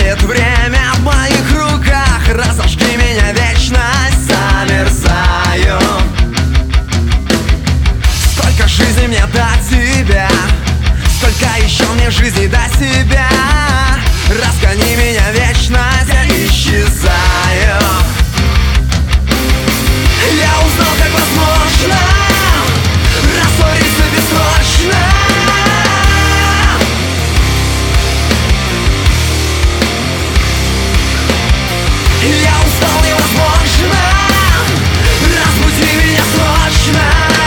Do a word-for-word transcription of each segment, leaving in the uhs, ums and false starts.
Замирает время в моих руках. Разожги меня, вечность, замерзаю. Сколько жизни мне до тебя, сколько еще мне жизни до себя. Разгони меня, вечность, я исчезаю. Я узнал, как возможно раствориться бессрочно. Я устал, невозможно. Разбуди меня срочно.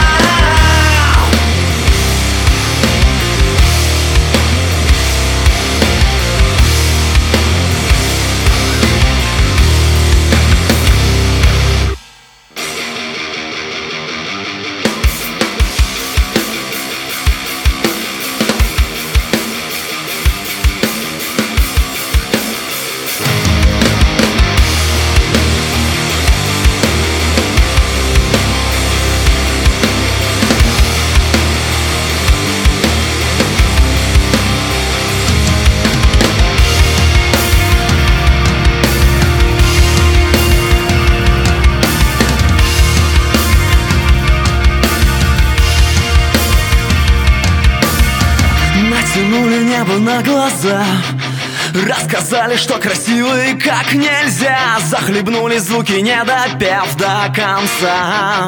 Натянули небо на глаза, рассказали, что красивый как нельзя. Захлебнули звуки, не допев до конца.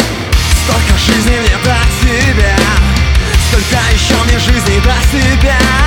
Столько жизни мне до тебя, сколько еще мне жизни до себя.